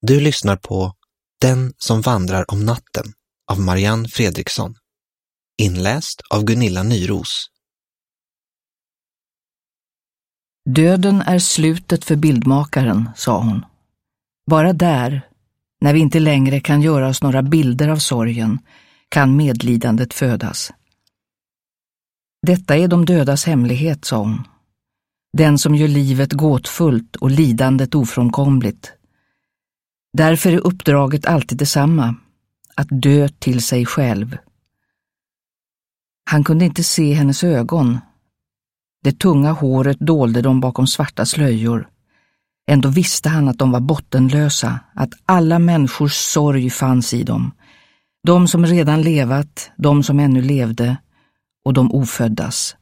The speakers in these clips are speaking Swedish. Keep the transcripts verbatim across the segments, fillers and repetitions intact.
Du lyssnar på Den som vandrar om natten av Marianne Fredriksson. Inläst av Gunilla Nyros. Döden är slutet för bildmakaren, sa hon. Bara där, när vi inte längre kan göra oss några bilder av sorgen, kan medlidandet födas. Detta är de dödas hemlighet, sa hon. Den som gör livet gåtfullt och lidandet ofrånkomligt. Därför är uppdraget alltid detsamma, att dö till sig själv. Han kunde inte se hennes ögon. Det tunga håret dolde dem bakom svarta slöjor. Ändå visste han att de var bottenlösa, att alla människors sorg fanns i dem. De som redan levat, de som ännu levde och de oföddas.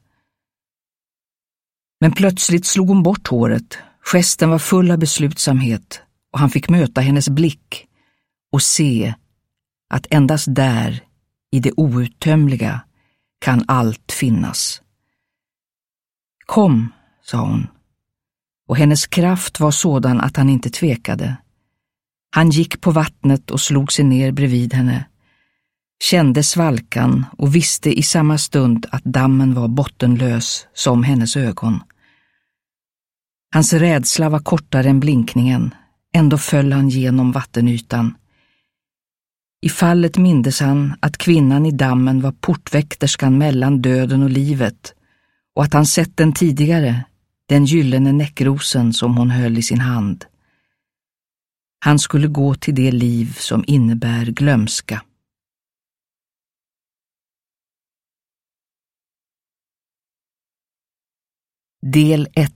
Men plötsligt slog hon bort håret. Gesten var full av beslutsamhet och han fick möta hennes blick och se att endast där, i det outtömliga, kan allt finnas. Kom, sa hon, och hennes kraft var sådan att han inte tvekade. Han gick på vattnet och slog sig ner bredvid henne, kände svalkan och visste i samma stund att dammen var bottenlös som hennes ögon. Hans rädsla var kortare än blinkningen, ändå föll han genom vattenytan. I fallet mindes han att kvinnan i dammen var portväkterskan mellan döden och livet och att han sett den tidigare, den gyllene näckrosen som hon höll i sin hand. Han skulle gå till det liv som innebär glömska. Del ett.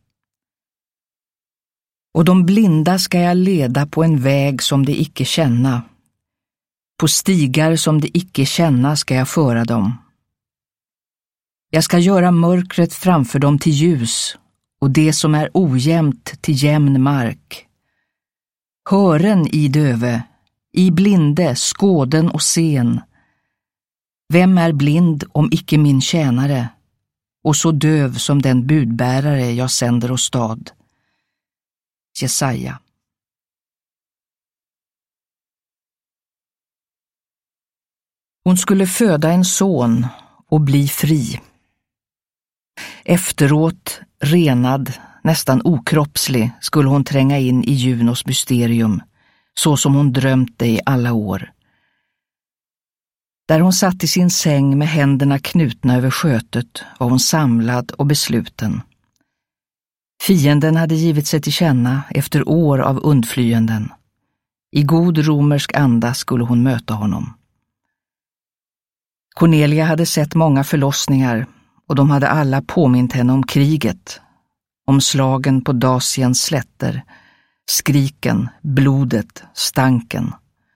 Och de blinda ska jag leda på en väg som de icke känna. På stigar som de icke känna ska jag föra dem. Jag ska göra mörkret framför dem till ljus och det som är ojämnt till jämn mark. Hören i döve, i blinde, skåden och sen. Vem är blind om icke min tjänare, och så döv som den budbärare jag sänder åt stad? Jesaja. Hon skulle föda en son och bli fri. Efteråt, renad, nästan okroppslig, skulle hon tränga in i Junos mysterium, så som hon drömt det i alla år. Där hon satt i sin säng med händerna knutna över skötet var hon samlad och besluten. Fienden hade givit sig till känna efter år av undflyenden. I god romersk anda skulle hon möta honom. Cornelia hade sett många förlossningar och de hade alla påmint henne om kriget, om slagen på Daciens slätter, skriken, blodet, stanken.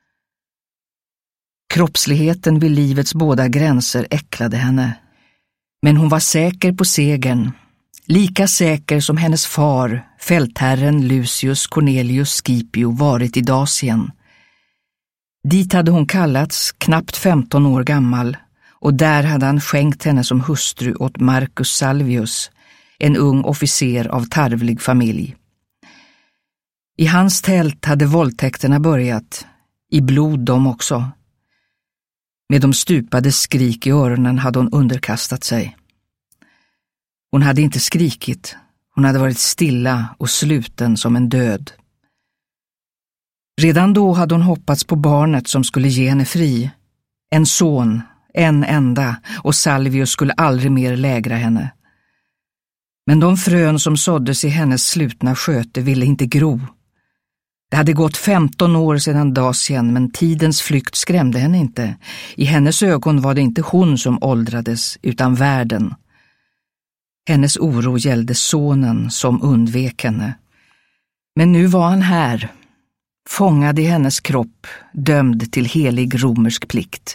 Kroppsligheten vid livets båda gränser äcklade henne, men hon var säker på segern, lika säker som hennes far, fältherren Lucius Cornelius Scipio, varit i Dacien. Dit hade hon kallats, knappt femton år gammal, och där hade han skänkt henne som hustru åt Marcus Salvius, en ung officer av tarvlig familj. I hans tält hade våldtäkterna börjat, i blod de också. Med de stupade skrik i öronen hade hon underkastat sig. Hon hade inte skrikit, hon hade varit stilla och sluten som en död. Redan då hade hon hoppats på barnet som skulle ge henne fri. En son, en enda, och Salvius skulle aldrig mer lägra henne. Men de frön som såddes i hennes slutna sköte ville inte gro. Det hade gått femton år sedan Dacien, men tidens flykt skrämde henne inte. I hennes ögon var det inte hon som åldrades, utan världen. Hennes oro gällde sonen som undvek henne. Men nu var han här, fångad i hennes kropp, dömd till helig romersk plikt.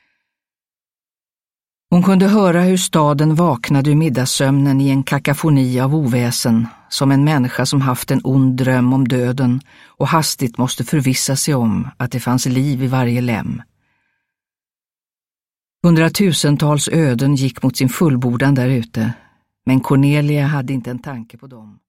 Hon kunde höra hur staden vaknade ur middagssömnen i en kakafoni av oväsen, som en människa som haft en ond dröm om döden och hastigt måste förvissa sig om att det fanns liv i varje lem. Hundratusentals öden gick mot sin fullbordan där ute, men Cornelia hade inte en tanke på dem.